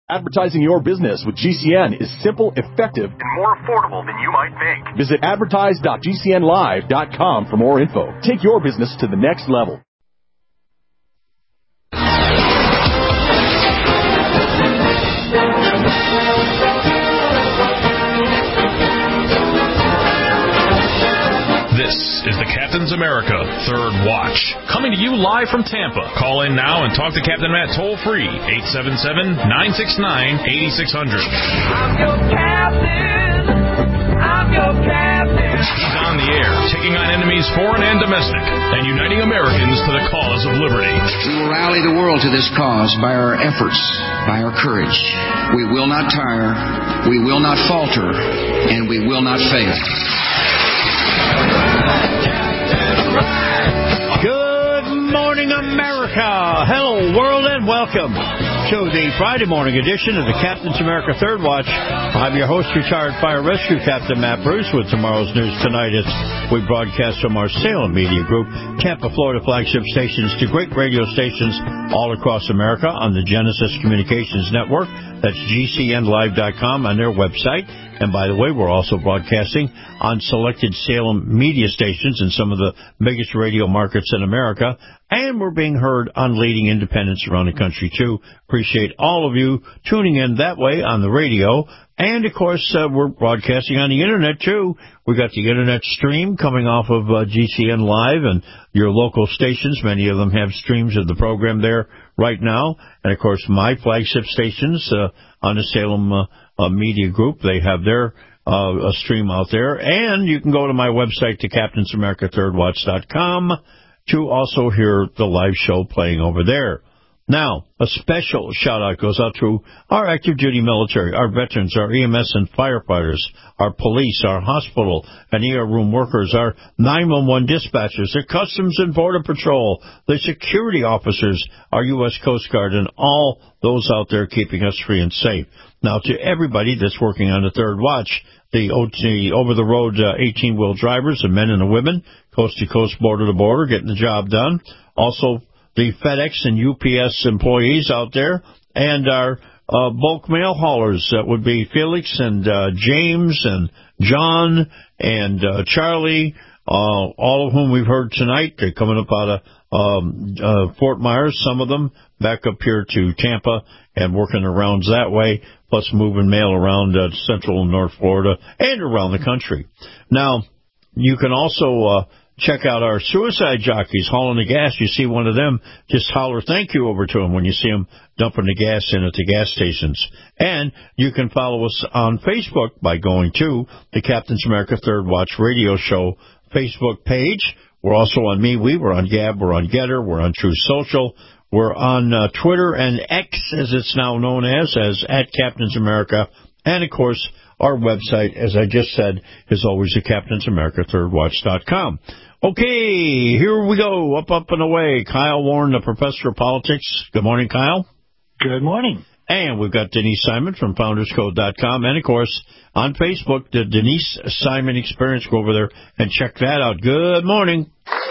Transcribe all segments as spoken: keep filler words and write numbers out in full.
Advertising your business with G C N is simple, effective, and more affordable than you might think. Visit advertise dot g c n live dot com for more info. Take your business to the next level. This is the Captain's America Third Watch, coming to you live from Tampa. Call in now and talk to Captain Matt toll-free, eight seven seven, nine six nine, eight six zero zero. I'm your captain. I'm your captain. He's on the air, taking on enemies foreign and domestic, and uniting Americans to the cause of liberty. We will rally the world to this cause by our efforts, by our courage. We will not tire, we will not falter, and we will not fail. Good morning, America. Hello, world, and welcome to the Friday morning edition of the Captain's America Third Watch. I'm your host, retired fire rescue captain Matt Bruce, with tomorrow's news tonight. It's we broadcast from our Salem Media Group, Tampa, Florida flagship stations to great radio stations all across America on the Genesis Communications Network. That's G C N live dot com on their website. And by the way, we're also broadcasting on selected Salem media stations in some of the biggest radio markets in America. And we're being heard on leading independents around the country, too. Appreciate all of you tuning in that way on the radio. And, of course, uh, we're broadcasting on the Internet, too. We got the Internet stream coming off of uh, G C N Live and your local stations. Many of them have streams of the program there right now. And, of course, my flagship stations uh, on the Salem uh, uh, Media Group, they have their uh, a stream out there. And you can go to my website, to captains america third watch dot com, to also hear the live show playing over there. Now, a special shout-out goes out to our active duty military, our veterans, our E M S and firefighters, our police, our hospital and E R room workers, our nine one one dispatchers, the Customs and Border Patrol, the security officers, our U S Coast Guard, and all those out there keeping us free and safe. Now, to everybody that's working on the Third Watch, the over-the-road uh, eighteen-wheel drivers, the men and the women, coast-to-coast, border-to-border, getting the job done. Also, the FedEx and U P S employees out there, and our uh, bulk mail haulers. That would be Felix and uh, James and John and uh, Charlie, uh, all of whom we've heard tonight. They're coming up out of um, uh, Fort Myers, some of them back up here to Tampa and working the rounds that way, plus moving mail around uh, Central and North Florida and around the country. Now, you can also uh, check out our suicide jockeys hauling the gas. You see one of them, just holler thank you over to them when you see them dumping the gas in at the gas stations. And you can follow us on Facebook by going to the Captain's America Third Watch Radio Show Facebook page. We're also on MeWe, we're on Gab, we're on Getter, we're on True Social, we're on uh, Twitter and X, as it's now known as, as at Captain's America. And, of course, our website, as I just said, is always the captains america third watch dot com. Okay, here we go, up, up, and away. Kyle Warren, the professor of politics. Good morning, Kyle. Good morning. And we've got Denise Simon from founders code dot com. And, of course, on Facebook, the Denise Simon Experience. Go over there and check that out. Good morning.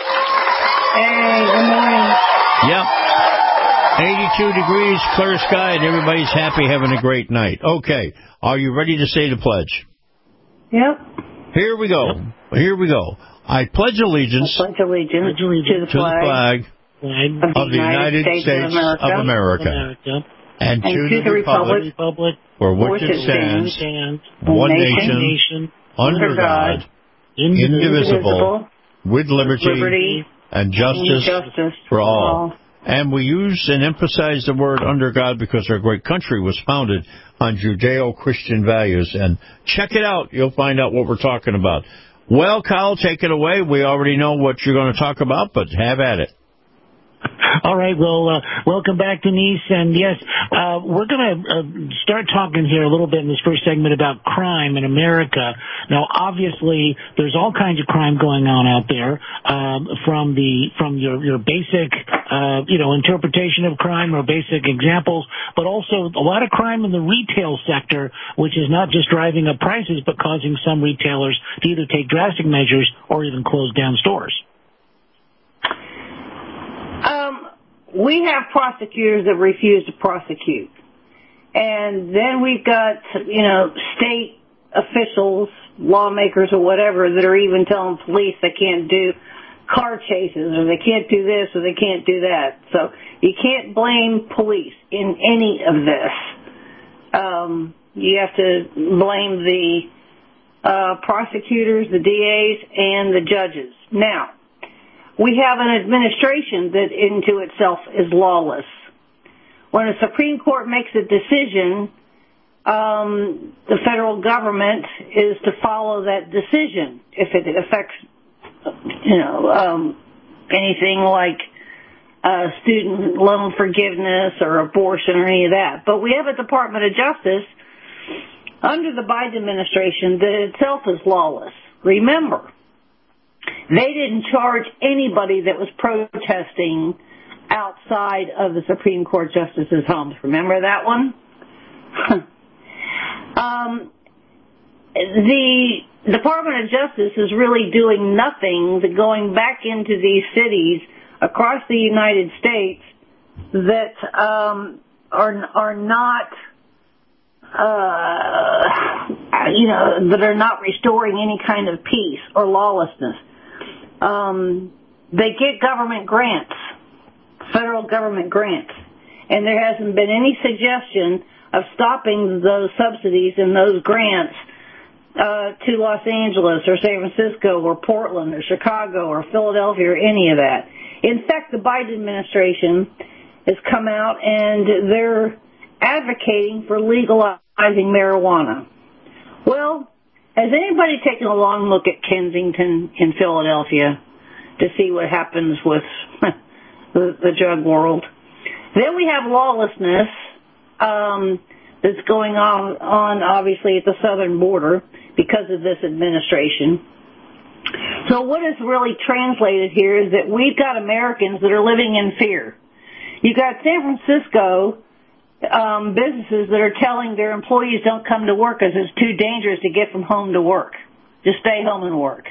Hey, good morning. Yep. eighty-two degrees, clear sky, and everybody's happy, having a great night. Okay, are you ready to say the pledge? Yep. Here we go. Yep. Here we go. I pledge allegiance, I pledge allegiance to the to flag, the flag of the United States, States of America, of America America. And, and to, to the, the republic, republic for which it stands, stands one nation, nation under God, indivisible, indivisible with liberty, liberty and justice, and justice for all. all. And we use and emphasize the word under God because our great country was founded on Judeo-Christian values. And check it out. You'll find out what we're talking about. Well, Kyle, take it away. We already know what you're going to talk about, but have at it. All right, well, uh, welcome back, Denise. And, yes, uh, we're going to uh, start talking here a little bit in this first segment about crime in America. Now, obviously, there's all kinds of crime going on out there, um, from the from your, your basic, uh, you know, interpretation of crime or basic examples, but also a lot of crime in the retail sector, which is not just driving up prices, but causing some retailers to either take drastic measures or even close down stores. Um, we have prosecutors that refuse to prosecute. And then we've got, you know, state officials, lawmakers or whatever, that are even telling police they can't do car chases, or they can't do this, or they can't do that. So you can't blame police in any of this. Um, you have to blame the uh, prosecutors, the D As, and the judges. Now, we have an administration that into itself is lawless. When a Supreme Court makes a decision, um, the federal government is to follow that decision if it affects, you know, um, anything like uh, student loan forgiveness or abortion or any of that. But we have a Department of Justice under the Biden administration that itself is lawless. Remember, they didn't charge anybody that was protesting outside of the Supreme Court justices' homes. Remember that one? um, the Department of Justice is really doing nothing but going back into these cities across the United States that um, are are not, uh, you know, that are not restoring any kind of peace or lawlessness. Um, they get government grants, federal government grants, and there hasn't been any suggestion of stopping those subsidies and those grants uh, to Los Angeles or San Francisco or Portland or Chicago or Philadelphia or any of that. In fact, the Biden administration has come out and they're advocating for legalizing marijuana. Well, has anybody taken a long look at Kensington in Philadelphia to see what happens with the, the drug world? Then we have lawlessness um, that's going on, on, obviously, at the southern border because of this administration. So what is really translated here is that we've got Americans that are living in fear. You've got San Francisco um, businesses that are telling their employees don't come to work because it's too dangerous to get from home to work. Just stay home and work.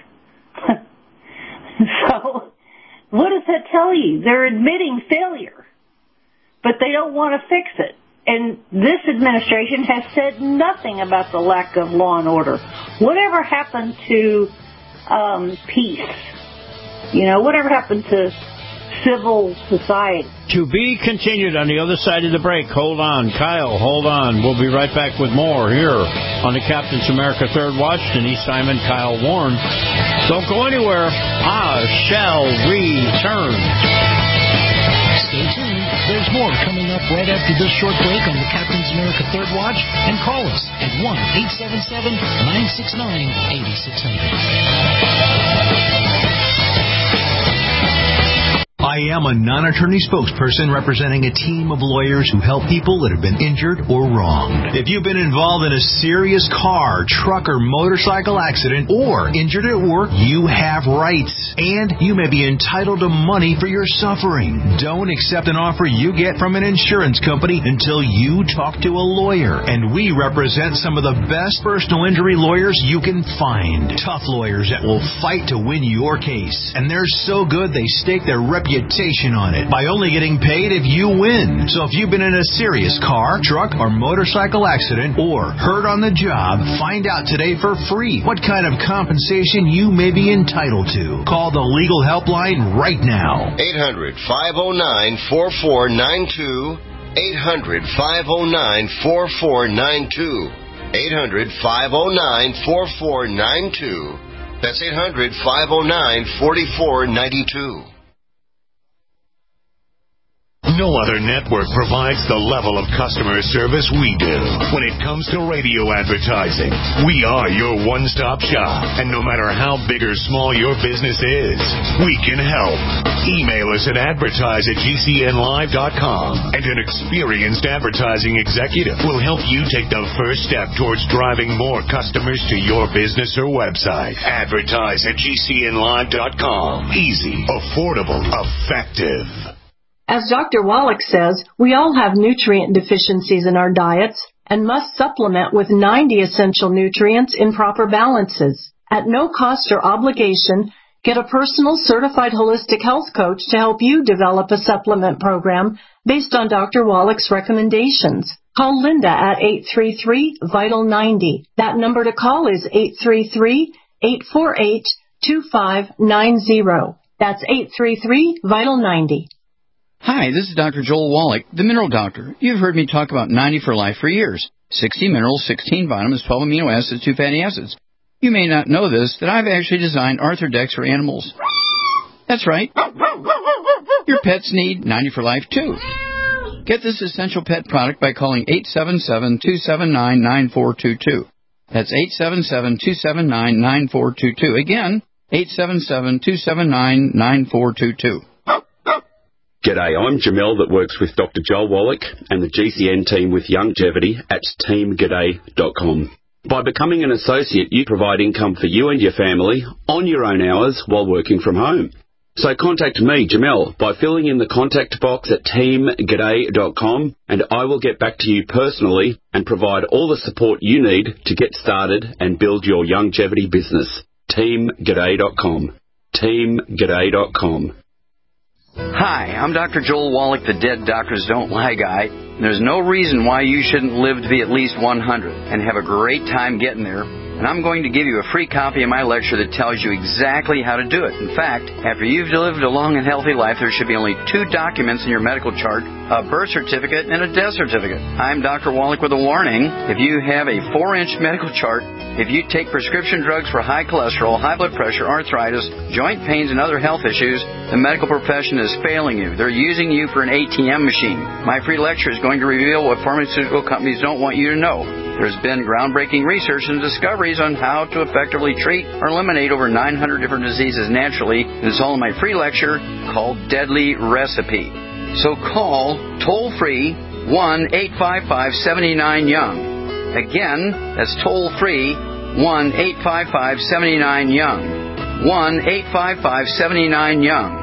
So what does that tell you? They're admitting failure, but they don't want to fix it. And this administration has said nothing about the lack of law and order. Whatever happened to um, peace? You know, whatever happened to civil society? To be continued on the other side of the break. Hold on. Kyle, hold on. We'll be right back with more here on the Captain's America Third Watch. Denise Simon, Kyle Warren. Don't go anywhere. I shall return. Stay tuned. There's more coming up right after this short break on the Captain's America Third Watch. And call us at one eight seven seven, nine six nine, eight six zero zero. I am a non-attorney spokesperson representing a team of lawyers who help people that have been injured or wronged. If you've been involved in a serious car, truck, or motorcycle accident or injured at work, you have rights, and you may be entitled to money for your suffering. Don't accept an offer you get from an insurance company until you talk to a lawyer, and we represent some of the best personal injury lawyers you can find. Tough lawyers that will fight to win your case, and they're so good they stake their reputation on it by only getting paid if you win. So if you've been in a serious car, truck, or motorcycle accident or hurt on the job, find out today for free what kind of compensation you may be entitled to. Call the legal helpline right now. eight hundred, five oh nine, four four nine two. eight hundred, five oh nine, four four nine two. eight hundred, five oh nine, four four nine two. That's eight hundred, five oh nine, four four nine two. No other network provides the level of customer service we do. When it comes to radio advertising, we are your one-stop shop. And no matter how big or small your business is, we can help. Email us at advertise at G C N live dot com, and an experienced advertising executive will help you take the first step towards driving more customers to your business or website. Advertise at G C N live dot com. Easy, affordable, effective. As Doctor Wallach says, we all have nutrient deficiencies in our diets and must supplement with ninety essential nutrients in proper balances. At no cost or obligation, get a personal certified holistic health coach to help you develop a supplement program based on Doctor Wallach's recommendations. Call Linda at eight three three, VITAL ninety. That number to call is eight three three, eight four eight, two five nine zero. That's eight three three, VITAL ninety. Hi, this is Doctor Joel Wallach, the Mineral Doctor. You've heard me talk about ninety for Life for years. sixty minerals, sixteen vitamins, twelve amino acids, two fatty acids. You may not know this, that I've actually designed Arthrodex for animals. That's right. Your pets need ninety for Life, too. Get this essential pet product by calling eight seven seven, two seven nine, nine four two two. That's eight seven seven, two seven nine, nine four two two. Again, eight seven seven, two seven nine, nine four two two. G'day, I'm Jamel that works with Doctor Joel Wallach and the G C N team with Longevity at team g'day dot com. By becoming an associate, you provide income for you and your family on your own hours while working from home. So contact me, Jamel, by filling in the contact box at team g'day dot com, and I will get back to you personally and provide all the support you need to get started and build your longevity business. team g'day dot com. team g'day dot com. Hi, I'm Doctor Joel Wallach, the Dead Doctors Don't Lie guy. There's no reason why you shouldn't live to be at least one hundred and have a great time getting there. And I'm going to give you a free copy of my lecture that tells you exactly how to do it. In fact, after you've lived a long and healthy life, there should be only two documents in your medical chart, a birth certificate and a death certificate. I'm Doctor Wallach with a warning. If you have a four-inch medical chart, if you take prescription drugs for high cholesterol, high blood pressure, arthritis, joint pains, and other health issues, the medical profession is failing you. They're using you for an A T M machine. My free lecture is going to reveal what pharmaceutical companies don't want you to know. There's been groundbreaking research and discoveries on how to effectively treat or eliminate over nine hundred different diseases naturally. And it's all in my free lecture called Deadly Recipe. So call toll-free one eight five five, seven nine, young. Again, that's toll-free one eight five five, seven nine, young. one eight five five, seven nine, young.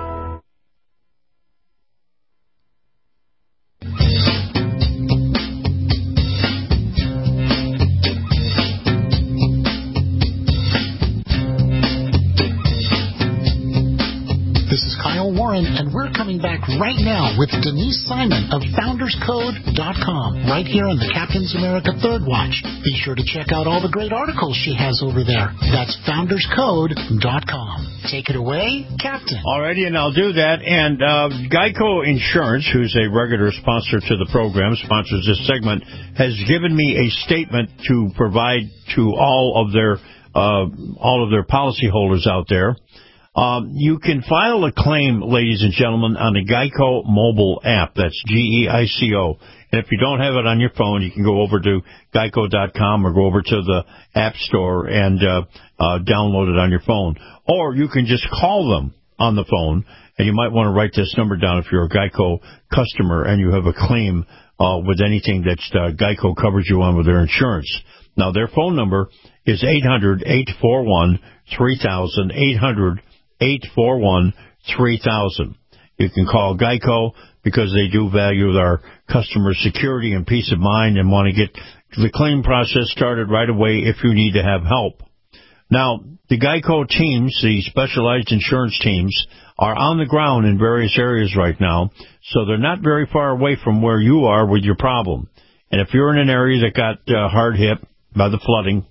This is Kyle Warren, and we're coming back right now with Denise Simon of founders code dot com, right here on the Captain's America Third Watch. Be sure to check out all the great articles she has over there. That's founders code dot com. Take it away, Captain. Alrighty, and I'll do that. And uh, Geico Insurance, who's a regular sponsor to the program, sponsors this segment, has given me a statement to provide to all of their uh, all of their policyholders out there. Um, you can file a claim, ladies and gentlemen, on the Geico mobile app. That's G E I C O. And if you don't have it on your phone, you can go over to geico dot com or go over to the App Store and uh, uh, download it on your phone. Or you can just call them on the phone, and you might want to write this number down if you're a Geico customer and you have a claim uh, with anything that uh, Geico covers you on with their insurance. Now, their phone number is eight hundred, eight four one, three thousand, eight hundred, eight four one, three thousand. You can call Geico because they do value our customer security and peace of mind and want to get the claim process started right away if you need to have help. Now, the Geico teams, the specialized insurance teams, are on the ground in various areas right now, so they're not very far away from where you are with your problem. And if you're in an area that got uh, hard hit by the flooding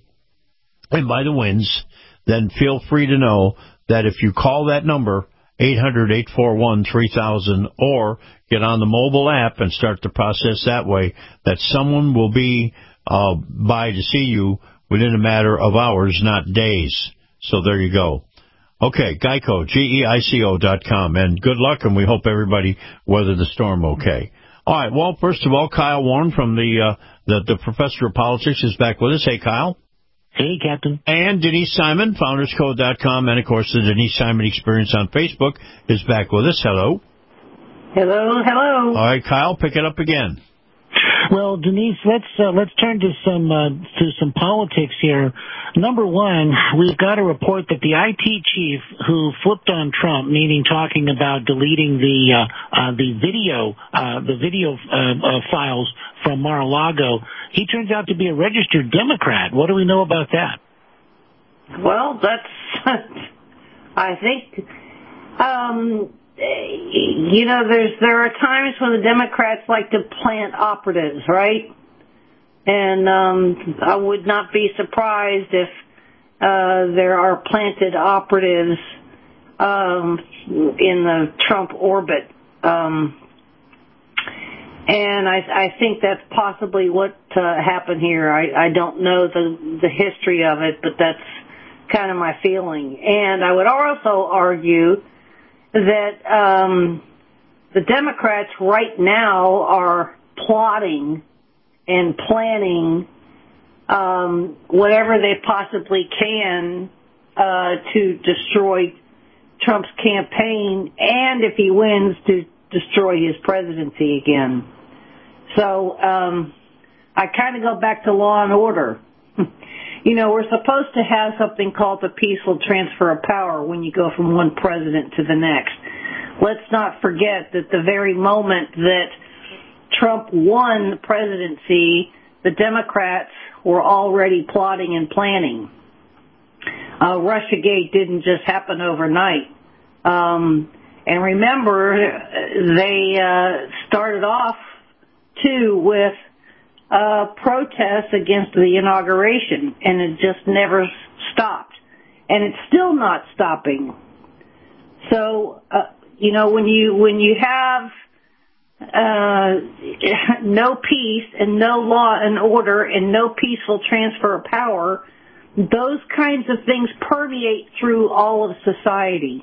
and by the winds, then feel free to know that if you call that number, eight hundred, eight four one, three thousand, or get on the mobile app and start the process that way, that someone will be uh, by to see you within a matter of hours, not days. So there you go. Okay, Geico, G E I C O dot com, and good luck, and we hope everybody weather the storm okay. All right, well, first of all, Kyle Warren from the, uh, the, the Professor of Politics is back with us. Hey, Kyle. Hey, Captain. And Denise Simon, founders code dot com, and, of course, the Denise Simon Experience on Facebook is back with us. Hello. Hello, hello. All right, Kyle, pick it up again. Well, Denise, let's uh, let's turn to some uh, to some politics here. Number one, we've got a report that the I T chief who flipped on Trump, meaning talking about deleting the uh, uh, the video uh, the video uh, uh, files from Mar-a-Lago, he turns out to be a registered Democrat. What do we know about that? Well, that's I think. Um, You know, there's there are times when the Democrats like to plant operatives, right? And um, I would not be surprised if uh, there are planted operatives um, in the Trump orbit. Um, and I, I think that's possibly what uh, happened here. I, I don't know the, the history of it, but that's kind of my feeling. And I would also argue that um, the Democrats right now are plotting and planning um, whatever they possibly can uh, to destroy Trump's campaign, and if he wins, to destroy his presidency again. So um, I kind of go back to law and order. You know, we're supposed to have something called the peaceful transfer of power when you go from one president to the next. Let's not forget that the very moment that Trump won the presidency, the Democrats were already plotting and planning. Uh, Russiagate didn't just happen overnight. Um, and remember, they uh, started off, too, with uh, protests against the inauguration, and it just never stopped. And it's still not stopping. So, uh, you know, when you when you have Uh, no peace and no law and order and no peaceful transfer of power, those kinds of things permeate through all of society.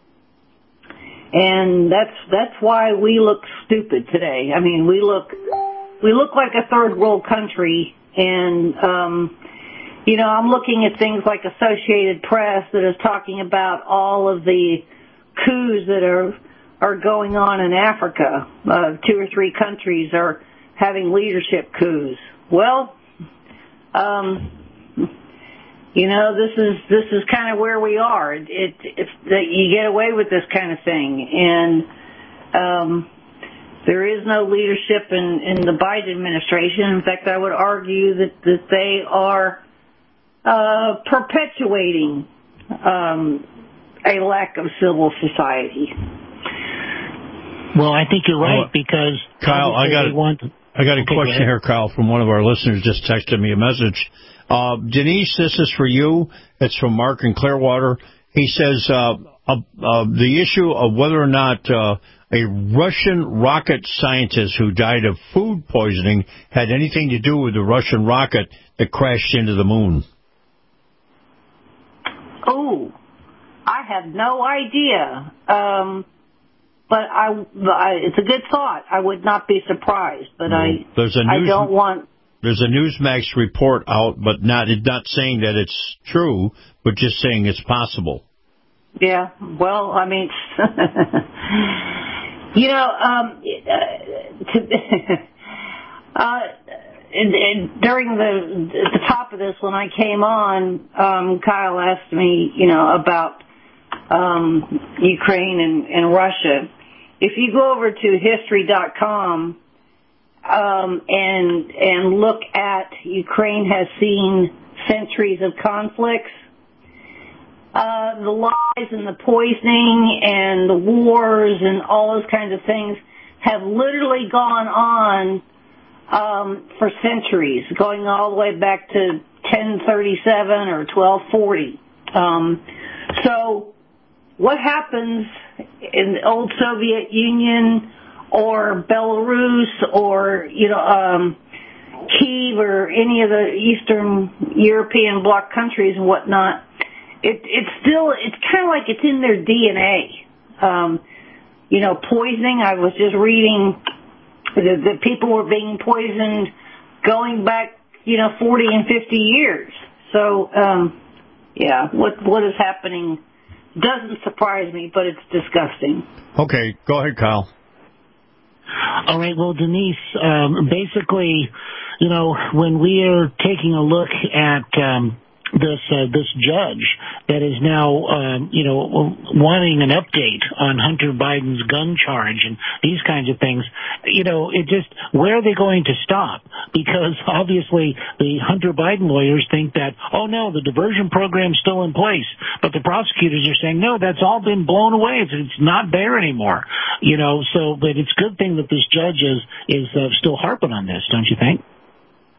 And that's, that's why we look stupid today. I mean, we look, we look like a third world country, and, um, you know, I'm looking at things like Associated Press that is talking about all of the coups that are are going on in Africa. Uh, two or three countries are having leadership coups. Well, um, you know, this is this is kind of where we are. It, it it's that you get away with this kind of thing, and um, there is no leadership in, in the Biden administration. In fact, I would argue that that they are uh, perpetuating um, a lack of civil society. Well, I think you're right, oh, because Kyle, I got want I got a okay, question here, Kyle, from one of our listeners. Just texted me a message. Uh, Denise, this is for you. It's from Mark in Clearwater. He says uh, uh, uh, the issue of whether or not uh, a Russian rocket scientist who died of food poisoning had anything to do with the Russian rocket that crashed into the moon. Oh, I have no idea. Um, But I, I, it's a good thought. I would not be surprised, but no. I, There's a news, I don't want. There's a Newsmax report out, but not not saying that it's true, but just saying it's possible. Yeah. Well, I mean, you know, um, to, uh, and, and during the at the top of this, when I came on, um, Kyle asked me, you know, about um, Ukraine and, and Russia. If you go over to history dot com um, and and look at Ukraine has seen centuries of conflicts, uh, the lies and the poisoning and the wars and all those kinds of things have literally gone on um, for centuries, going all the way back to ten thirty-seven or twelve forty. Um, so what happens in the old Soviet Union or Belarus or, you know, um, Kiev or any of the Eastern European bloc countries and whatnot, it, it's still, it's kind of like it's in their D N A. Um, you know, poisoning, I was just reading that, that people were being poisoned going back, you know, forty and fifty years. So, um, yeah, what what is happening doesn't surprise me, but it's disgusting. Okay, go ahead, Kyle. All right, well, Denise, um, basically, you know, when we are taking a look at um, this uh, this judge that is now, um, you know, wanting an update on Hunter Biden's gun charge and these kinds of things, you know, it just, where are they going to stop? Because obviously the Hunter Biden lawyers think that, oh no, the diversion program's still in place, but the prosecutors are saying, no, that's all been blown away. It's, it's not there anymore. You know, so, but it's a good thing that this judge is, is uh, still harping on this, don't you think?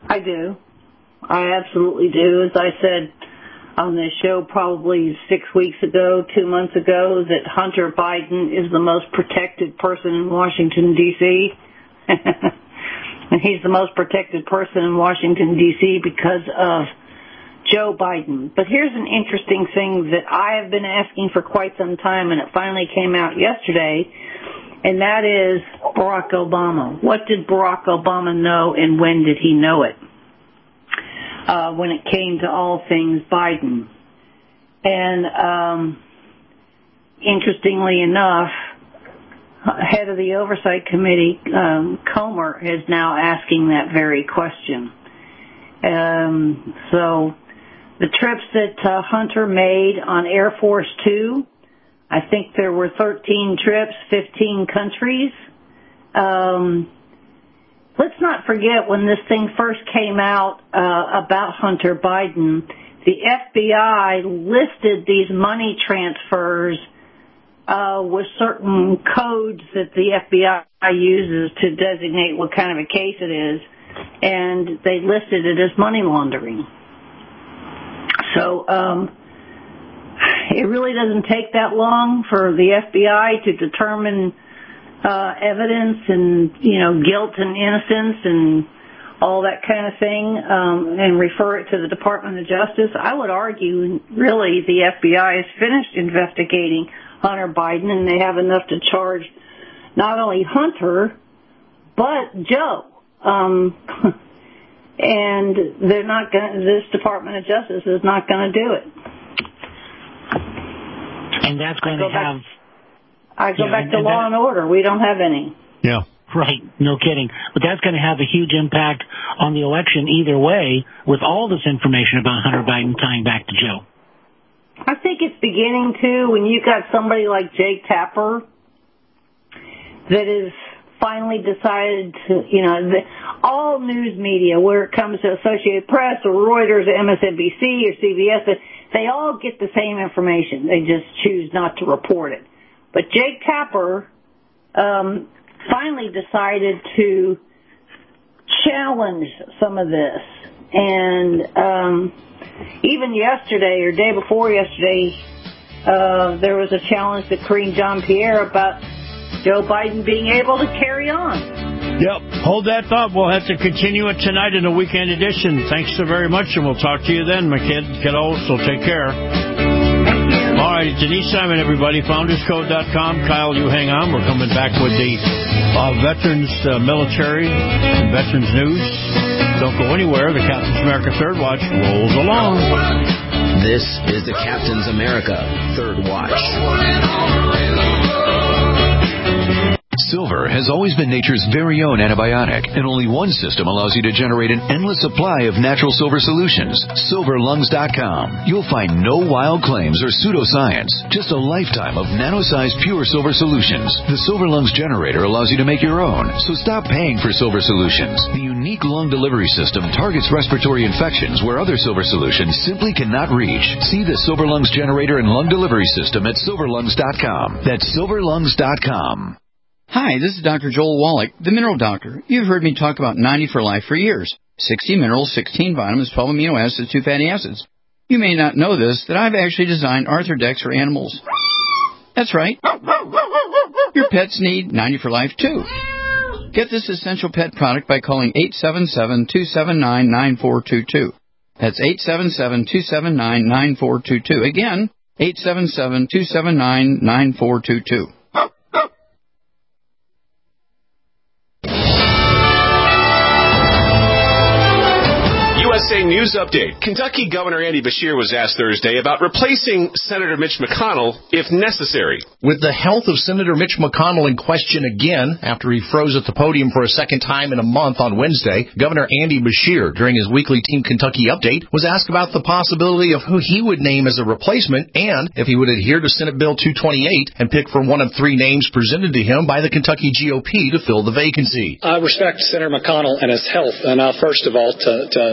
I do. I absolutely do. As I said on this show probably six weeks ago, two months ago, that Hunter Biden is the most protected person in Washington, D C And he's the most protected person in Washington, D C because of Joe Biden. But here's an interesting thing that I have been asking for quite some time, and it finally came out yesterday, and that is Barack Obama. What did Barack Obama know, and when did he know it? Uh, when it came to all things Biden. And um, interestingly enough, head of the Oversight Committee, um, Comer, is now asking that very question. Um, so the trips that uh, Hunter made on Air Force Two, I think there were thirteen trips, fifteen countries. Um, let's not forget when this thing first came out uh, about Hunter Biden, the F B I listed these money transfers uh, with certain codes that the F B I uses to designate what kind of a case it is, and they listed it as money laundering. So um, it really doesn't take that long for the F B I to determine uh, evidence and, you know, guilt and innocence and all that kind of thing, um, and refer it to the Department of Justice. I would argue, really, the F B I has finished investigating Hunter Biden, and they have enough to charge not only Hunter, but Joe. Um, and they're not going. This Department of Justice is not going to do it. And that's going to have. Back, I go yeah, back and, to and law that, and order. We don't have any. Yeah. Right, no kidding. But that's going to have a huge impact on the election either way, with all this information about Hunter Biden tying back to Joe. I think it's beginning to, when you got somebody like Jake Tapper that is finally decided to, you know, the, all news media, where it comes to Associated Press or Reuters or M S N B C or C B S, they all get the same information. They just choose not to report it. But Jake Tapper um, finally decided to challenge some of this. And um, even yesterday or day before yesterday, uh, there was a challenge to Karine Jean-Pierre about Joe Biden being able to carry on. Yep. Hold that thought. We'll have to continue it tonight in the weekend edition. Thanks so very much, and we'll talk to you then, my kid. Kiddo, so take care. All right, Denise Simon, everybody. Founders Code dot com. Kyle, you hang on. We're coming back with the uh, Veterans uh, Military and Veterans News. Don't go anywhere. The Captain's America Third Watch rolls along. This is the Captain's America Third Watch. Silver has always been nature's very own antibiotic, and only one system allows you to generate an endless supply of natural silver solutions. silver lungs dot com. You'll find no wild claims or pseudoscience, just a lifetime of nano-sized pure silver solutions. The Silver Lungs generator allows you to make your own, so stop paying for silver solutions. The unique lung delivery system targets respiratory infections where other silver solutions simply cannot reach. See the Silver Lungs generator and lung delivery system at silver lungs dot com. That's silver lungs dot com. Hi, this is Doctor Joel Wallach, the Mineral Doctor. You've heard me talk about ninety for Life for years. sixty minerals, sixteen vitamins, twelve amino acids, two fatty acids. You may not know this, that I've actually designed Arthrodex for animals. That's right. Your pets need ninety for Life, too. Get this essential pet product by calling eight seven seven, two seven nine, nine four two two. That's eight seven seven, two seven nine, nine four two two. Again, eight seven seven, two seven nine, nine four two two. U S A News Update. Kentucky Governor Andy Beshear was asked Thursday about replacing Senator Mitch McConnell if necessary. With the health of Senator Mitch McConnell in question again after he froze at the podium for a second time in a month on Wednesday, Governor Andy Beshear, during his weekly Team Kentucky update, was asked about the possibility of who he would name as a replacement and if he would adhere to Senate Bill two twenty-eight and pick from one of three names presented to him by the Kentucky G O P to fill the vacancy. I respect Senator McConnell and his health enough, first of all, to, to not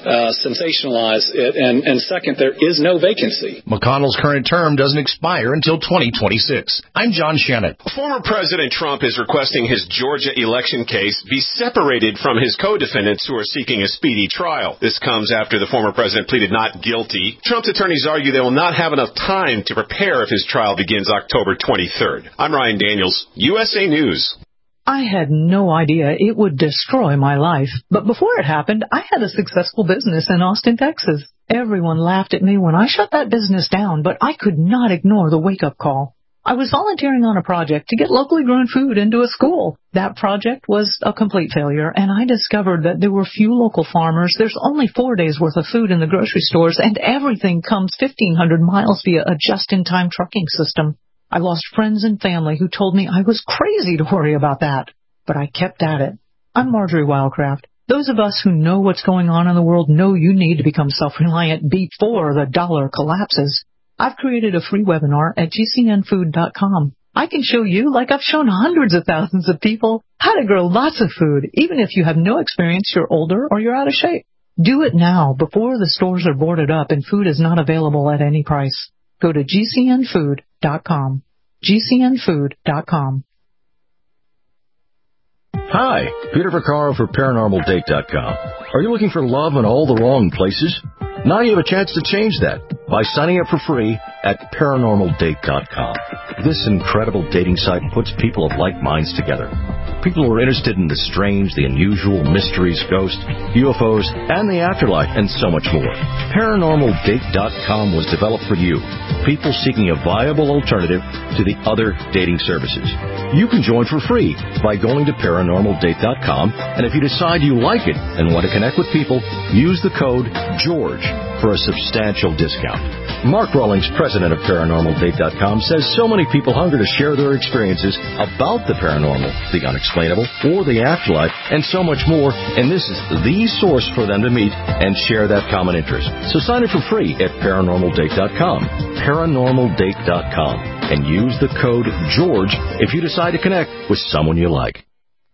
uh, sensationalize it. And, and second, there is no vacancy. McConnell's current term doesn't expire until twenty twenty-six. I'm John Shannon. Former President Trump is requesting his Georgia election case be separated from his co-defendants who are seeking a speedy trial. This comes after the former president pleaded not guilty. Trump's attorneys argue they will not have enough time to prepare if his trial begins October twenty-third. I'm Ryan Daniels, U S A News. I had no idea it would destroy my life. But before it happened, I had a successful business in Austin, Texas. Everyone laughed at me when I shut that business down, but I could not ignore the wake-up call. I was volunteering on a project to get locally grown food into a school. That project was a complete failure, and I discovered that there were few local farmers. There's only four days' worth of food in the grocery stores, and everything comes fifteen hundred miles via a just-in-time trucking system. I lost friends and family who told me I was crazy to worry about that. But I kept at it. I'm Marjorie Wildcraft. Those of us who know what's going on in the world know you need to become self-reliant before the dollar collapses. I've created a free webinar at G C N food dot com. I can show you, like I've shown hundreds of thousands of people, how to grow lots of food, even if you have no experience, you're older, or you're out of shape. Do it now, before the stores are boarded up and food is not available at any price. Go to G C N food dot com. G C N food dot com. Hi, Peter Vaccaro for paranormal date dot com. Are you looking for love in all the wrong places? Now you have a chance to change that by signing up for free at paranormal date dot com. This incredible dating site puts people of like minds together. People who are interested in the strange, the unusual, mysteries, ghosts, U F Os, and the afterlife, and so much more. paranormal date dot com was developed for you, people seeking a viable alternative to the other dating services. You can join for free by going to paranormal date dot com, and if you decide you like it and want to connect with people, use the code GEORGE for a substantial discount. Mark Rawlings, president of paranormal date dot com, says so many people hunger to share their experiences about the paranormal, the unexplainable, or the afterlife, and so much more, and this is the source for them to meet and share that common interest. So sign up for free at paranormal date dot com, paranormal date dot com, and use the code GEORGE if you decide to connect with someone you like.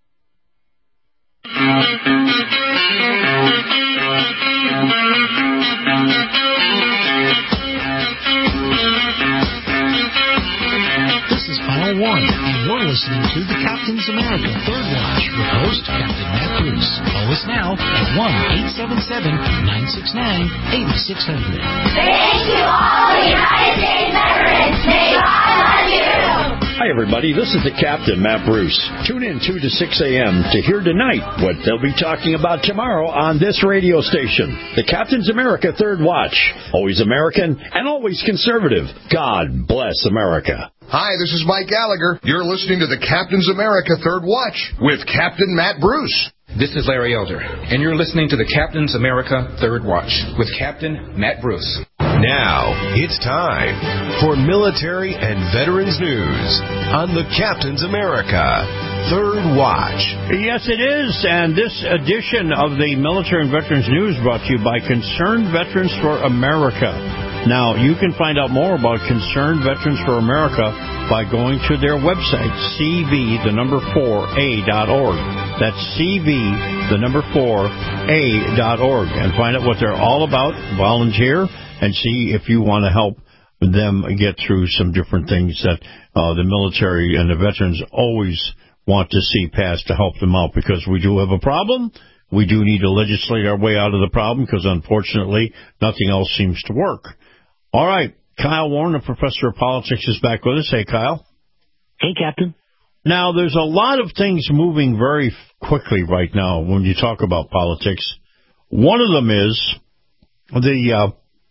This is Final One, and you're listening to the Captain's America Third Watch with host Captain Matt Bruce. Call us now at one eight seven seven, nine six nine, eight six zero zero. Thank you all, United States veterans. May God love you. Hi, everybody. This is the Captain, Matt Bruce. Tune in two to six a.m. to hear tonight what they'll be talking about tomorrow on this radio station. The Captain's America Third Watch. Always American and always conservative. God bless America. Hi, this is Mike Gallagher. You're listening to the Captain's America Third Watch with Captain Matt Bruce. This is Larry Elder, and you're listening to the Captain's America Third Watch with Captain Matt Bruce. Now, it's time for military and veterans news on the Captain's America Third Watch. Yes, it is, and this edition of the Military and Veterans News brought to you by Concerned Veterans for America. Now, you can find out more about Concerned Veterans for America by going to their website, C V, the number four, A dot org. That's C V, the number four, A dot org, and find out what they're all about, volunteer, and see if you want to help them get through some different things that uh, the military and the veterans always want to see passed to help them out, because we do have a problem. We do need to legislate our way out of the problem, because unfortunately nothing else seems to work. All right, Kyle Warner, professor of politics, is back with us. Hey, Kyle. Hey, Captain. Now, there's a lot of things moving very quickly right now when you talk about politics. One of them is the uh,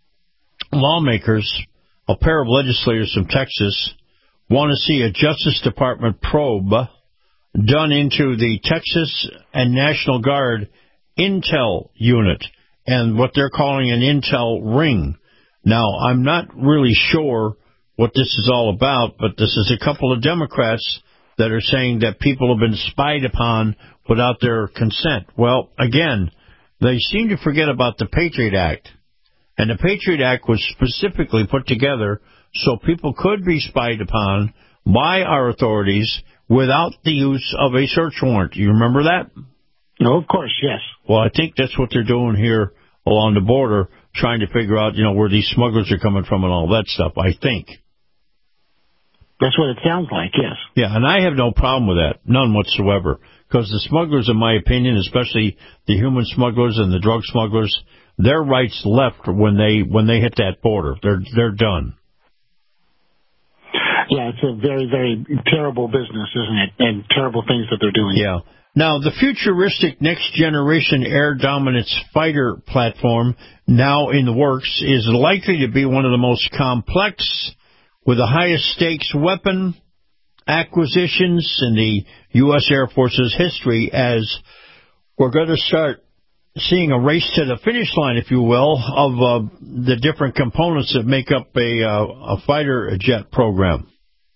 lawmakers, a pair of legislators from Texas, want to see a Justice Department probe done into the Texas and National Guard intel unit and what they're calling an intel ring. Now, I'm not really sure what this is all about, but this is a couple of Democrats that are saying that people have been spied upon without their consent. Well, again, they seem to forget about the Patriot Act. And the Patriot Act was specifically put together so people could be spied upon by our authorities without the use of a search warrant. You remember that? No, of course, yes. Well, I think that's what they're doing here along the border trying to figure out, you know, where these smugglers are coming from and all that stuff, I think. That's what it sounds like, yes. Yeah, and I have no problem with that, none whatsoever. Because the smugglers, in my opinion, especially the human smugglers and the drug smugglers, their rights left when they when they hit that border. They're they're done. Yeah, it's a very, very terrible business, isn't it? And terrible things that they're doing. Yeah. Now, the futuristic next-generation air dominance fighter platform, now in the works, is likely to be one of the most complex, with the highest stakes weapon acquisitions in the U S. Air Force's history, as we're going to start seeing a race to the finish line, if you will, of uh, the different components that make up a, uh, a fighter jet program.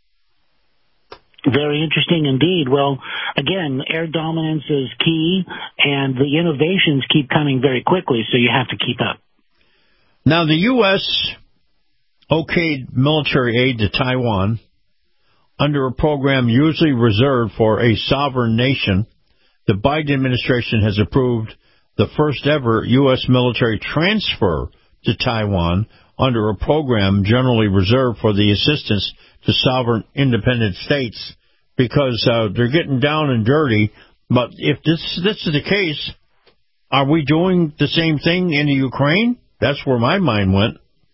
Very interesting indeed. Well, again, air dominance is key, and the innovations keep coming very quickly, so you have to keep up. Now, the U S okayed military aid to Taiwan under a program usually reserved for a sovereign nation. The Biden administration has approved the first ever U S military transfer to Taiwan under a program generally reserved for the assistance to sovereign independent states, because uh, they're getting down and dirty. But if this this is the case, are we doing the same thing in the Ukraine? That's where my mind went.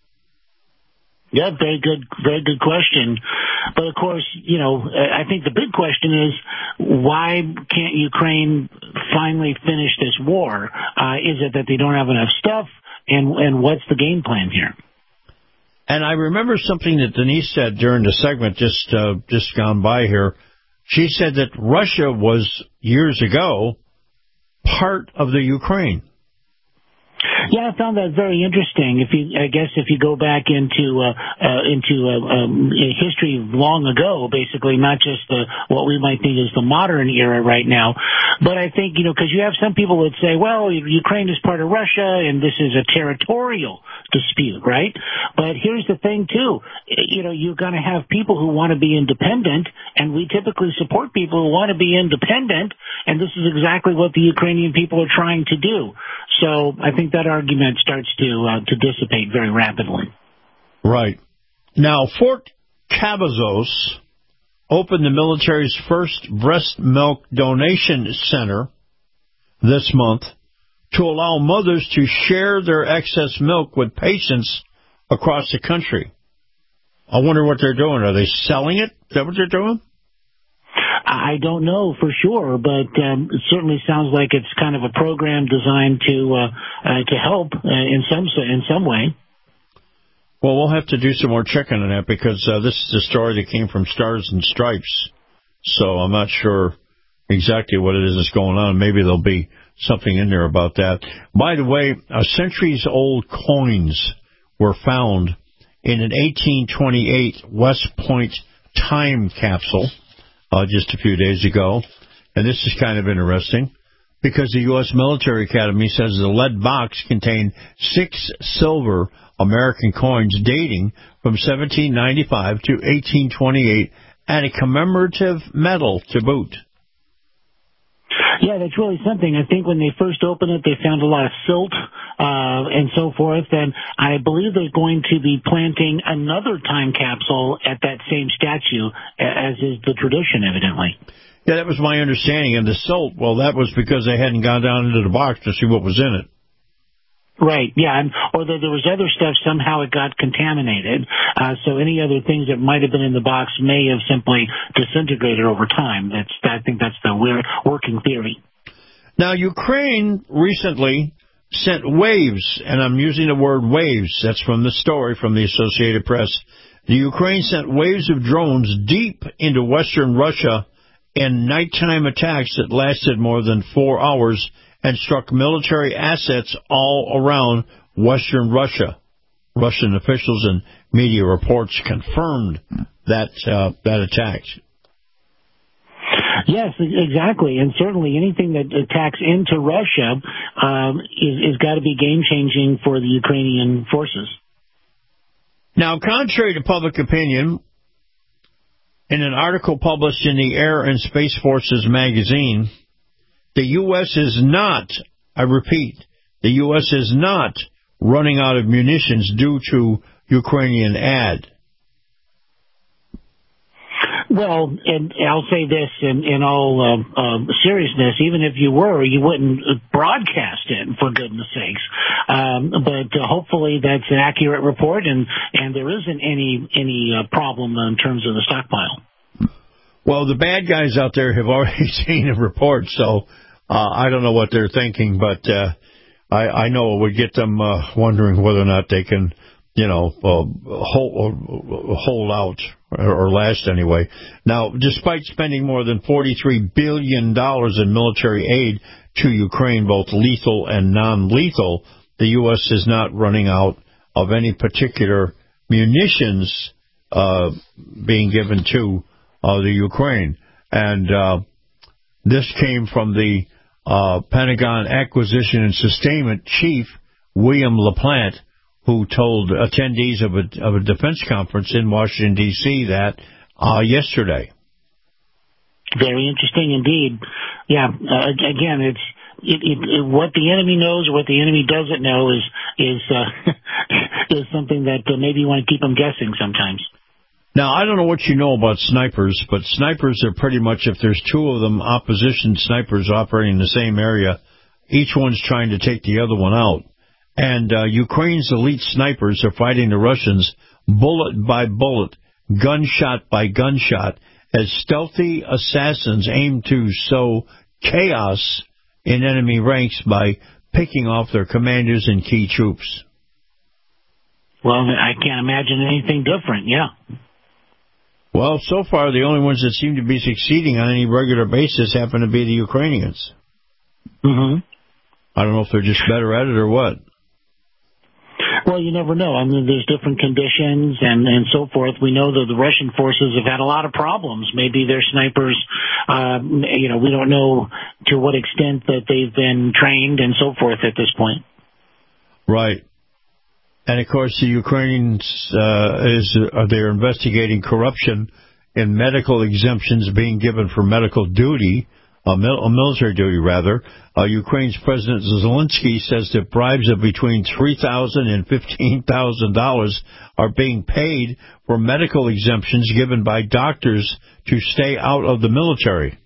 Yeah, very good, very good question. But of course, you know, I think the big question is, why can't Ukraine finally finish this war? Uh, is it that they don't have enough stuff? And and what's the game plan here? And I remember something that Denise said during the segment just uh, just gone by here. She said that Russia was, years ago, part of the Ukraine. Yeah, I found that very interesting. If you, I guess, if you go back into uh, uh, into uh, um, history long ago, basically, not just the, what we might think is the modern era right now, but I think, you know, because you have some people that say, well, Ukraine is part of Russia and this is a territorial dispute, right? But here's the thing too, you know, you're going to have people who want to be independent, and we typically support people who want to be independent, and this is exactly what the Ukrainian people are trying to do. So I think that argument starts to uh, to dissipate very rapidly. Right. Now, Fort Cavazos opened the military's first breast milk donation center this month to allow mothers to share their excess milk with patients across the country. I wonder what they're doing. Are they selling it? Is that what they're doing? I don't know for sure, but um, it certainly sounds like it's kind of a program designed to uh, uh, to help uh, in some in some way. Well, we'll have to do some more checking on that, because uh, this is a story that came from Stars and Stripes, so I'm not sure exactly what it is that's going on. Maybe there'll be something in there about that. By the way, uh, centuries-old coins were found in an eighteen twenty-eight West Point time capsule Uh, just a few days ago. And this is kind of interesting, because the U S Military Academy says the lead box contained six silver American coins dating from seventeen ninety-five to eighteen twenty-eight, and a commemorative medal to boot. Yeah, that's really something. I think when they first opened it, they found a lot of silt uh, and so forth. And I believe they're going to be planting another time capsule at that same statue, as is the tradition, evidently. Yeah, that was my understanding. And the silt, well, that was because they hadn't gone down into the box to see what was in it. Right, yeah, and, or that there was other stuff, somehow it got contaminated, uh, so any other things that might have been in the box may have simply disintegrated over time. That's, I think that's the weird working theory. Now, Ukraine recently sent waves, and I'm using the word waves, that's from the story from the Associated Press. The Ukraine sent waves of drones deep into western Russia in nighttime attacks that lasted more than four hours and struck military assets all around western Russia. Russian officials and media reports confirmed that uh, that attack. Yes, exactly, and certainly anything that attacks into Russia um, is, is got to be game-changing for the Ukrainian forces. Now, contrary to public opinion, in an article published in the Air and Space Forces magazine, the U S is not, I repeat, the U S is not running out of munitions due to Ukrainian aid. Well, and I'll say this in, in all uh, uh, seriousness, even if you were, you wouldn't broadcast it, for goodness sakes. Um, but uh, hopefully that's an accurate report, and, and there isn't any, any uh, problem in terms of the stockpile. Well, the bad guys out there have already seen a report, so uh, I don't know what they're thinking, but uh, I, I know it would get them uh, wondering whether or not they can, you know, uh, hold, hold out, or last anyway. Now, despite spending more than forty-three billion dollars in military aid to Ukraine, both lethal and non-lethal, the U S is not running out of any particular munitions uh, being given to uh, the Ukraine. And uh, this came from the uh, Pentagon Acquisition and Sustainment Chief, William LaPlante, who told attendees of a, of a defense conference in Washington, D C that uh, yesterday. Very interesting indeed. Yeah, uh, again, it's it, it, it, what the enemy knows or what the enemy doesn't know is is uh, is something that uh, maybe you want to keep them guessing sometimes. Now, I don't know what you know about snipers, but snipers are pretty much, if there's two of them, opposition snipers operating in the same area, each one's trying to take the other one out. And uh, Ukraine's elite snipers are fighting the Russians bullet by bullet, gunshot by gunshot, as stealthy assassins aim to sow chaos in enemy ranks by picking off their commanders and key troops. Well, I can't imagine anything different, yeah. Well, so far, the only ones that seem to be succeeding on any regular basis happen to be the Ukrainians. Mm-hmm. I don't know if they're just better at it or what. Well, you never know. I mean, there's different conditions and, and so forth. We know that the Russian forces have had a lot of problems. Maybe their snipers, uh, you know, we don't know to what extent that they've been trained and so forth at this point. Right. And, of course, the Ukrainians, uh, is, uh, they're investigating corruption in medical exemptions being given for medical duty, uh, mil- military duty, rather. Uh, Ukraine's President Zelensky says that bribes of between three thousand dollars and fifteen thousand dollars are being paid for medical exemptions given by doctors to stay out of the military.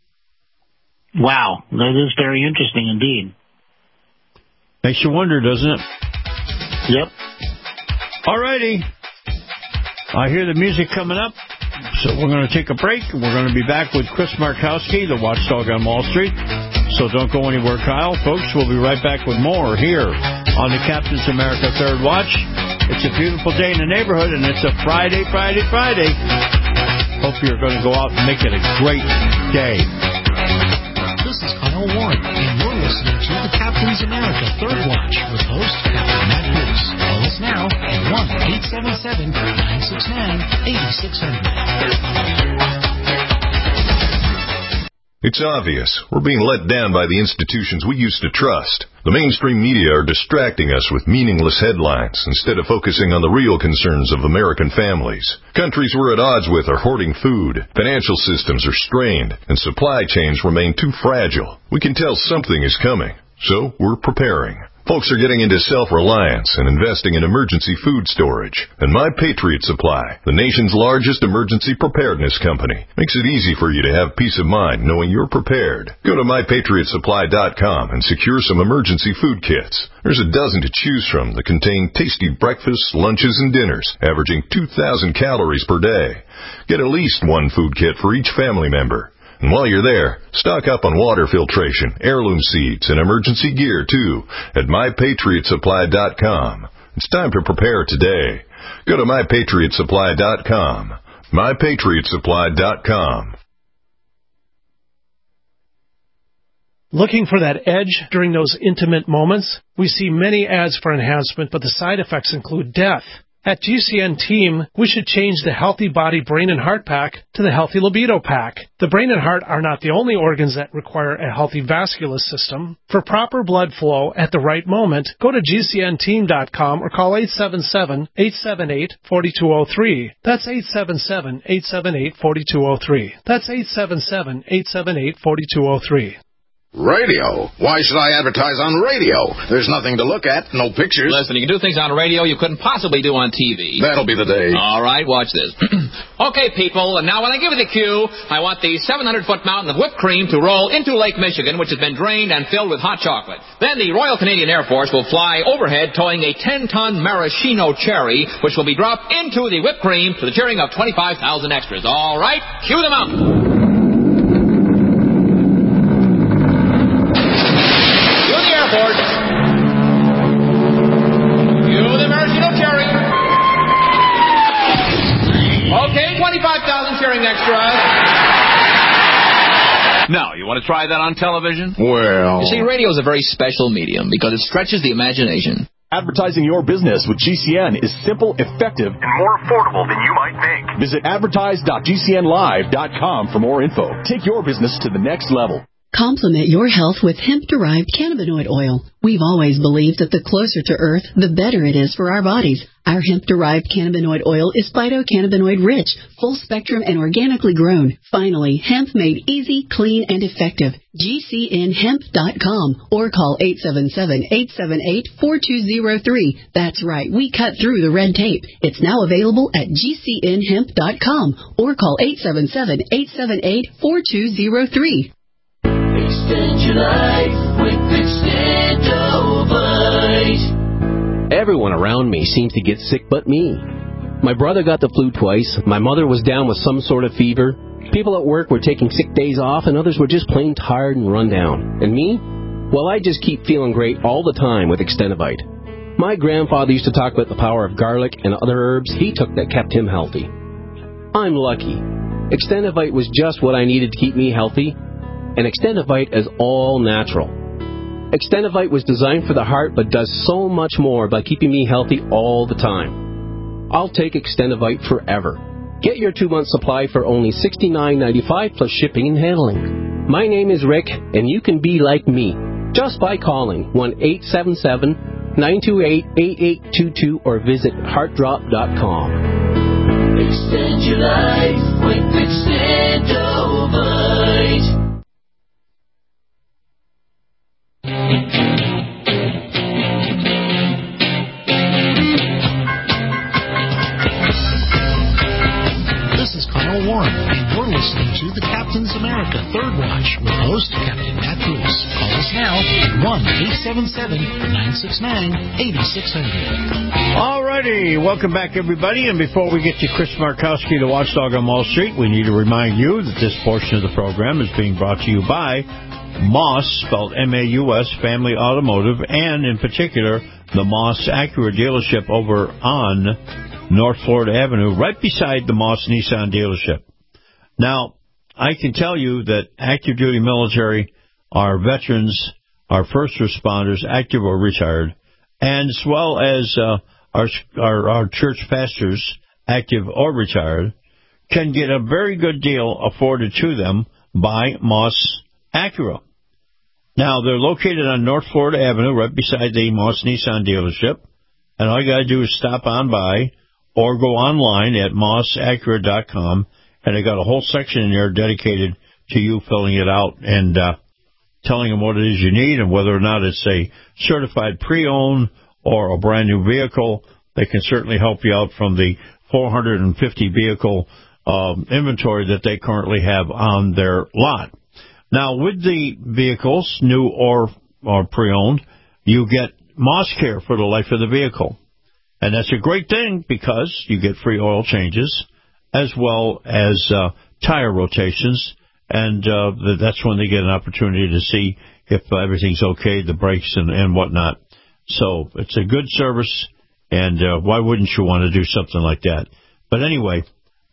Wow, that is very interesting indeed. Makes you wonder, doesn't it? Yep. All righty. I hear the music coming up, so we're going to take a break, and we're going to be back with Chris Markowski, the watchdog on Wall Street. So don't go anywhere, Kyle. Folks, we'll be right back with more here on the Captain's America Third Watch. It's a beautiful day in the neighborhood, and it's a Friday, Friday, Friday. Hope you're going to go out and make it a great day. This is Kyle Warren, and you're listening to the Captain's America Third Watch with host Captain Matt Bruce. Call us now at one eight seven seven, nine six nine, eight six zero zero. It's obvious. We're being let down by the institutions we used to trust. The mainstream media are distracting us with meaningless headlines instead of focusing on the real concerns of American families. Countries we're at odds with are hoarding food, financial systems are strained, and supply chains remain too fragile. We can tell something is coming, so we're preparing. Folks are getting into self-reliance and investing in emergency food storage. And My Patriot Supply, the nation's largest emergency preparedness company, makes it easy for you to have peace of mind knowing you're prepared. Go to my patriot supply dot com and secure some emergency food kits. There's a dozen to choose from that contain tasty breakfasts, lunches, and dinners, averaging two thousand calories per day. Get at least one food kit for each family member. And while you're there, stock up on water filtration, heirloom seeds, and emergency gear, too, at my patriot supply dot com. It's time to prepare today. Go to my patriot supply dot com. my patriot supply dot com. Looking for that edge during those intimate moments? We see many ads for enhancement, but the side effects include death. At G C N Team, we should change the Healthy Body, Brain, and Heart Pack to the Healthy Libido Pack. The brain and heart are not the only organs that require a healthy vascular system. For proper blood flow at the right moment, go to G C N team dot com or call eight seven seven, eight seven eight, four two zero three. That's eight seven seven, eight seven eight, four two zero three. That's eight seven seven, eight seven eight, four two zero three. Radio? Why should I advertise on radio? There's nothing to look at, no pictures. Listen, you can do things on radio you couldn't possibly do on T V. That'll be the day. All right, watch this. Okay, people, and now when I give you the cue, I want the seven hundred foot mountain of whipped cream to roll into Lake Michigan, which has been drained and filled with hot chocolate. Then the Royal Canadian Air Force will fly overhead towing a ten ton maraschino cherry, which will be dropped into the whipped cream to the cheering of twenty-five thousand extras. All right, cue the mountain. twenty-five thousand cheering extras. Now, you want to try that on television? Well... You see, radio is a very special medium because it stretches the imagination. Advertising your business with G C N is simple, effective, and more affordable than you might think. Visit advertise dot g c n live dot com for more info. Take your business to the next level. Complement your health with hemp-derived cannabinoid oil. We've always believed that the closer to Earth, the better it is for our bodies. Our hemp-derived cannabinoid oil is phytocannabinoid-rich, full-spectrum, and organically grown. Finally, hemp made easy, clean, and effective. G C N hemp dot com or call eight seven seven, eight seven eight, four two zero three. That's right, we cut through the red tape. It's now available at G C N hemp dot com or call eight seven seven, eight seven eight, four two zero three. Extend your life with Extendovite. Everyone around me seems to get sick but me. My brother got the flu twice. My mother was down with some sort of fever. People at work were taking sick days off, and others were just plain tired and run down. And me? Well, I just keep feeling great all the time with Extendovite. My grandfather used to talk about the power of garlic and other herbs he took that kept him healthy. I'm lucky. Extendovite was just what I needed to keep me healthy. And Extendovite is all natural. Extendovite was designed for the heart but does so much more by keeping me healthy all the time. I'll take Extendovite forever. Get your two-month supply for only sixty-nine ninety-five plus shipping and handling. My name is Rick, and you can be like me just by calling one eight seven seven, nine two eight, eight eight two two or visit heart drop dot com. Extend your life with Extendovite. This is Kyle Warren, and you're listening to the Captain's America Third Watch with host Captain Matt Bruce. Call us now at one eight seven seven, nine six nine, eight six zero zero. All righty, welcome back, everybody. And before we get to Chris Markowski, the Watchdog on Wall Street, we need to remind you that this portion of the program is being brought to you by Moss, spelled M A U S, Family Automotive, and in particular, the Moss Acura dealership over on North Florida Avenue, right beside the Moss Nissan dealership. Now, I can tell you that active duty military, our veterans, our first responders, active or retired, and as well as uh, our, our our church pastors, active or retired, can get a very good deal afforded to them by Moss Acura. Now, they're located on North Florida Avenue, right beside the Moss Nissan dealership, and all you got to do is stop on by or go online at moss acura dot com, and they got a whole section in there dedicated to you filling it out and uh, telling them what it is you need and whether or not it's a certified pre-owned or a brand-new vehicle. They can certainly help you out from the four hundred fifty vehicle um, inventory that they currently have on their lot. Now, with the vehicles, new or, or pre-owned, you get Moss Care for the life of the vehicle. And that's a great thing because you get free oil changes as well as uh, tire rotations. And uh, that's when they get an opportunity to see if everything's okay, the brakes and, and whatnot. So it's a good service, and uh, why wouldn't you want to do something like that? But anyway,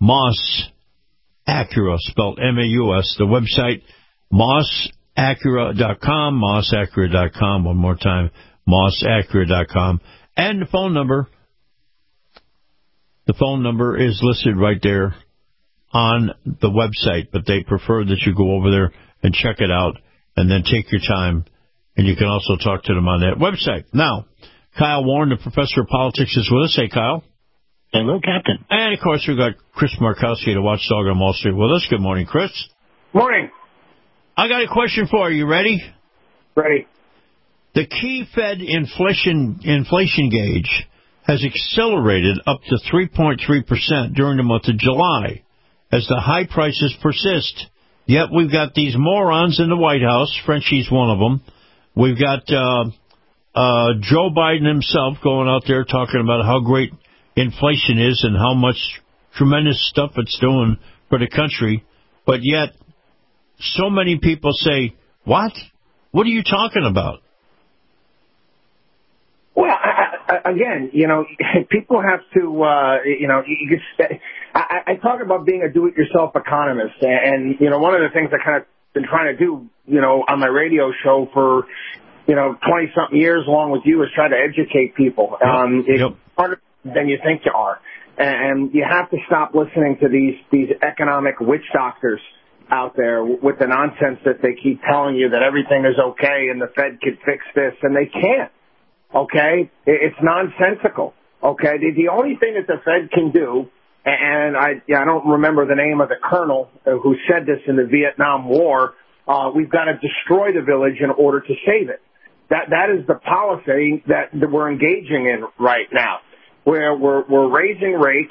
Moss Acura, spelled M A U S, the website, moss acura dot com, moss acura dot com, one more time, moss acura dot com. And the phone number, the phone number is listed right there on the website, but they prefer that you go over there and check it out and then take your time, and you can also talk to them on that website. Now, Kyle Warren, the professor of politics, is with us. Hey, Kyle. Hello, Captain. And, of course, we've got Chris Markowski, the Watchdog on Wall Street, with us. Good morning, Chris. Morning. I got a question for you. Ready? Ready. The key Fed inflation inflation gauge has accelerated up to three point three percent during the month of July as the high prices persist. Yet we've got these morons in the White House. Frenchie's one of them. We've got uh, uh, Joe Biden himself going out there talking about how great inflation is and how much tremendous stuff it's doing for the country. But yet so many people say, what? What are you talking about? Well, I, I, again, you know, people have to, uh, you know, you just, I, I talk about being a do-it-yourself economist, and, you know, one of the things I kind of been trying to do, you know, on my radio show for, you know, twenty-something years along with you is try to educate people. Um, it's yep. harder than you think you are. And you have to stop listening to these, these economic witch doctors out there with the nonsense that they keep telling you that everything is okay and the Fed can fix this, and they can't. Okay? It's nonsensical. Okay? The, the only thing that the Fed can do, and I, yeah, I don't remember the name of the colonel who said this in the Vietnam War, uh, we've got to destroy the village in order to save it. That, that is the policy that, that we're engaging in right now, where we're, we're raising rates,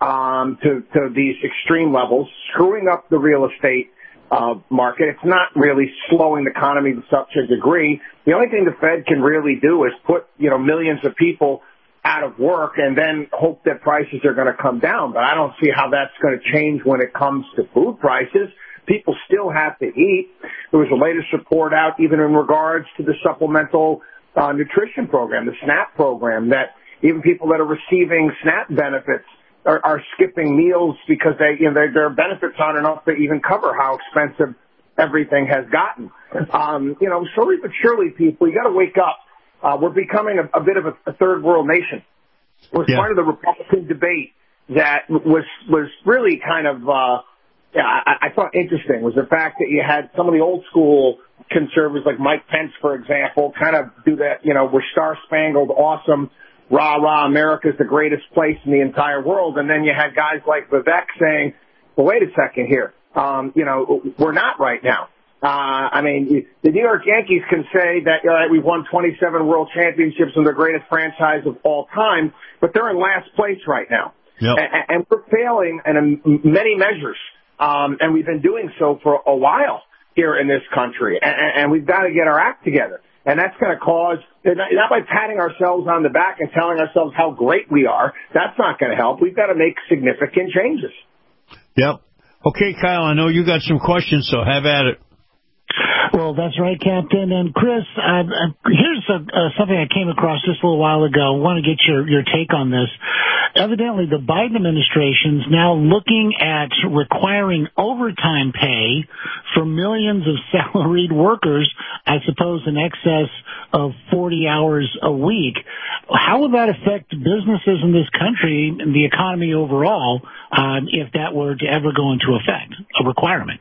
um, to, to these extreme levels, screwing up the real estate Uh, market. It's not really slowing the economy to such a degree. The only thing the Fed can really do is put, you know, millions of people out of work and then hope that prices are going to come down. But I don't see how that's going to change when it comes to food prices. People still have to eat. There was a latest report out even in regards to the supplemental uh, nutrition program, the SNAP program, that even people that are receiving SNAP benefits Are, are skipping meals because they, you know, their, their benefits aren't enough to even cover how expensive everything has gotten. Um, you know, slowly but surely, people, you got to wake up. Uh, we're becoming a, a bit of a, a third world nation. It was yeah. part of the Republican debate that was was really kind of, uh, yeah, I, I thought interesting was the fact that you had some of the old school conservatives like Mike Pence, for example, kind of do that. You know, we're star spangled, awesome. Rah, rah, America's the greatest place in the entire world. And then you had guys like Vivek saying, well, wait a second here. Um, you know, we're not right now. Uh, I mean, the New York Yankees can say that, all right, we've won twenty-seven world championships and the greatest franchise of all time, but they're in last place right now. Yep. And, and we're failing in many measures. Um, and we've been doing so for a while here in this country. And, and we've got to get our act together. And that's going to cause, not by patting ourselves on the back and telling ourselves how great we are, that's not going to help. We've got to make significant changes. Yep. Okay, Kyle, I know you got some questions, so have at it. Well, that's right, Captain. And Chris, uh, uh, here's a, uh, something I came across just a little while ago. I want to get your, your take on this. Evidently, the Biden administration is now looking at requiring overtime pay for millions of salaried workers, I suppose in excess of forty hours a week. How would that affect businesses in this country and the economy overall um, if that were to ever go into effect, a requirement?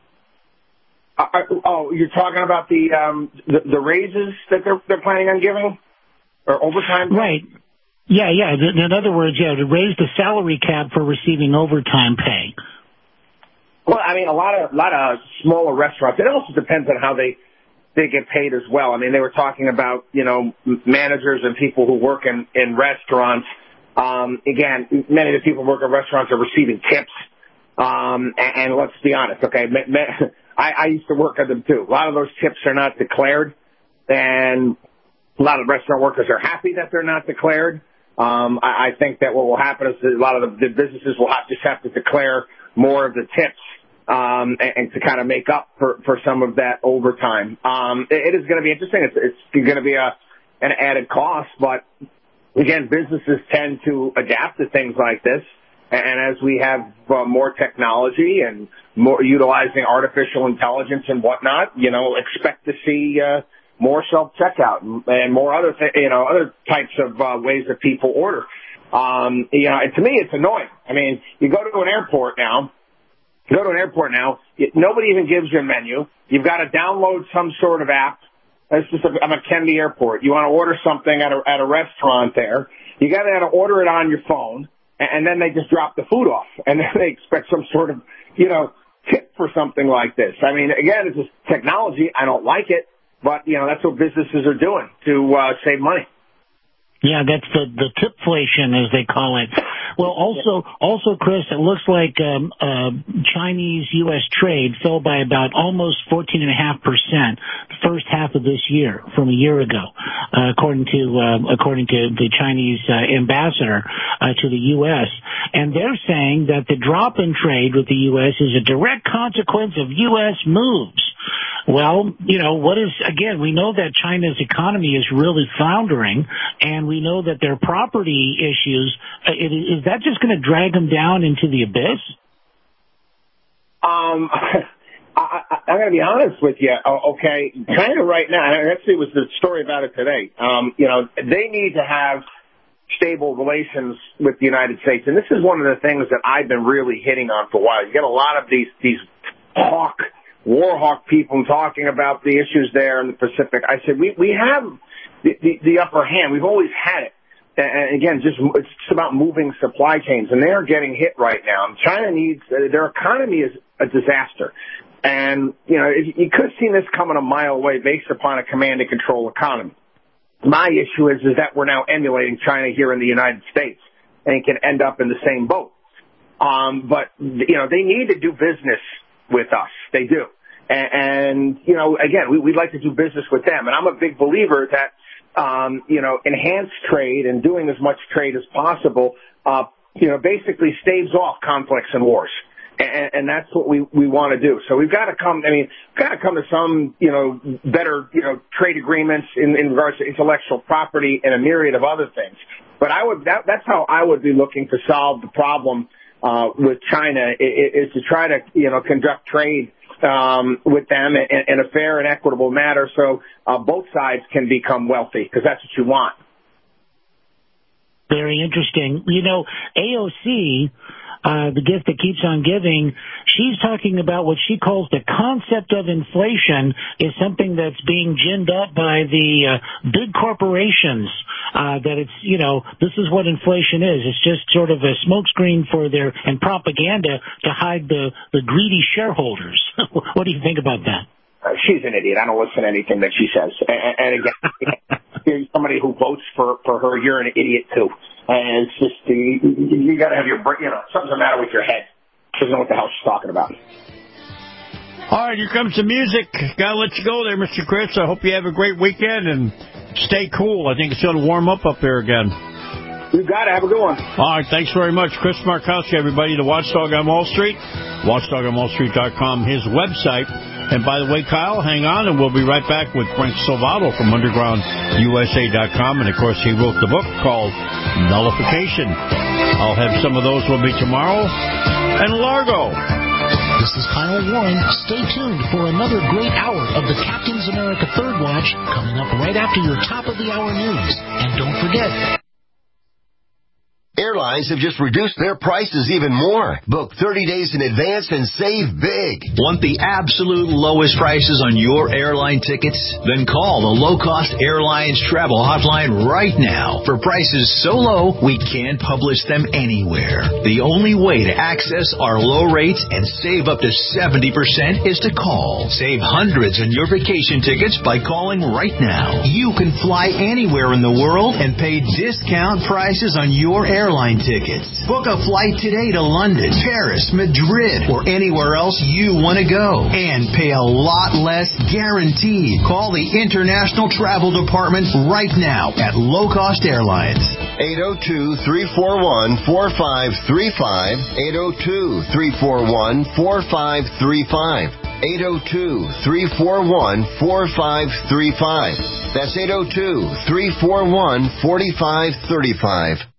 Uh, oh, you're talking about the, um, the the raises that they're they're planning on giving, or overtime? Right. Yeah, yeah. In other words, yeah, to raise the salary cap for receiving overtime pay. Well, I mean, a lot of a lot of smaller restaurants. It also depends on how they they get paid as well. I mean, they were talking about, you know, managers and people who work in in restaurants. Um, again, many of the people who work in restaurants are receiving tips. Um, and, and let's be honest, okay. I, I used to work at them too. A lot of those tips are not declared, and a lot of restaurant workers are happy that they're not declared. Um, I, I think that what will happen is that a lot of the, the businesses will have, just have to declare more of the tips, um, and, and to kind of make up for, for some of that overtime. Um, it, it is going to be interesting. It's, it's going to be a, an added cost, but again, businesses tend to adapt to things like this. And as we have uh, more technology and more utilizing artificial intelligence and whatnot, you know, expect to see uh, more self-checkout and, and more other, th- you know, other types of uh, ways that people order. Um, you know, and to me, it's annoying. I mean, you go to an airport now, you go to an airport now, you, nobody even gives you a menu. You've got to download some sort of app. It's just a, I'm at Kennedy Airport. You want to order something at a, at a restaurant there. You got to order it on your phone. And then they just drop the food off, and then they expect some sort of, you know, tip for something like this. I mean, again, it's just technology. I don't like it, but, you know, that's what businesses are doing to uh, save money. Yeah, that's the the tipflation, as they call it. Well, also, also, Chris, it looks like um, uh, Chinese U S trade fell by about almost fourteen and a half percent the first half of this year from a year ago, uh, according to uh, according to the Chinese uh, ambassador uh, to the U S. And they're saying that the drop in trade with the U S is a direct consequence of U S moves. Well, you know, what is, again, we know that China's economy is really floundering, and we know that their property issues, uh, is that just going to drag them down into the abyss? Um, I, I, I'm going to be honest with you, okay? China right now, and actually it was the story about it today, um, you know, they need to have stable relations with the United States, and this is one of the things that I've been really hitting on for a while. You get a lot of these, these hawk war hawk people talking about the issues there in the Pacific. I said, we, we have the, the, the upper hand. We've always had it. And again, just, it's just about moving supply chains, and they're getting hit right now. China needs, their economy is a disaster. And, you know, you could have seen this coming a mile away based upon a command and control economy. My issue is, is that we're now emulating China here in the United States and can end up in the same boat. Um, but, you know, they need to do business with us. They do. And, and you know, again, we, we'd like to do business with them. And I'm a big believer that, um, you know, enhanced trade and doing as much trade as possible, uh, you know, basically staves off conflicts and wars. And, and that's what we, we want to do. So we've got to come, I mean, we've got to come to some, you know, better, you know, trade agreements in, in regards to intellectual property and a myriad of other things. But I would, that, that's how I would be looking to solve the problem, uh, with China, is to try to, you know, conduct trade um, with them in, in a fair and equitable manner, so uh, both sides can become wealthy, because that's what you want. Very interesting. You know, A O C, uh, the gift that keeps on giving, she's talking about what she calls the concept of inflation is something that's being ginned up by the uh, big corporations, uh, that it's, you know, this is what inflation is. It's just sort of a smokescreen for their, and propaganda to hide the, the greedy shareholders. What do you think about that? Uh, she's an idiot. I don't listen to anything that she says. And, and again, you're somebody who votes for, for her, you're an idiot too. And it's just, you, you got to have your, you know, something's the matter with your head. She doesn't know what the hell she's talking about. All right, here comes the music. Got to let you go there, Mister Chris. I hope you have a great weekend and stay cool. I think it's going to warm up up there again. You got it. Have a good one. All right, thanks very much. Chris Markowski, everybody, the Watchdog on Wall Street, watchdog on wall street dot com, his website. And by the way, Kyle, hang on, and we'll be right back with Frank Salvato from underground U S A dot com. And, of course, he wrote the book called Nullification. I'll have some of those will be tomorrow. And Largo. This is Kyle Warren. Stay tuned for another great hour of the Captain's America Third Watch coming up right after your top-of-the-hour news. And don't forget... Airlines have just reduced their prices even more. Book thirty days in advance and save big. Want the absolute lowest prices on your airline tickets? Then call the Low Cost Airlines Travel Hotline right now for prices so low we can't publish them anywhere. The only way to access our low rates and save up to seventy percent is to call. Save hundreds on your vacation tickets by calling right now. You can fly anywhere in the world and pay discount prices on your airline Airline tickets. Book a flight today to London, Paris, Madrid, or anywhere else you want to go. And pay a lot less guaranteed. Call the International Travel Department right now at Low Cost Airlines. eight oh two, three four one, four five three five. eight oh two, three four one, four five three five. eight oh two, three four one, four five three five. That's eight oh two, three four one, four five three five.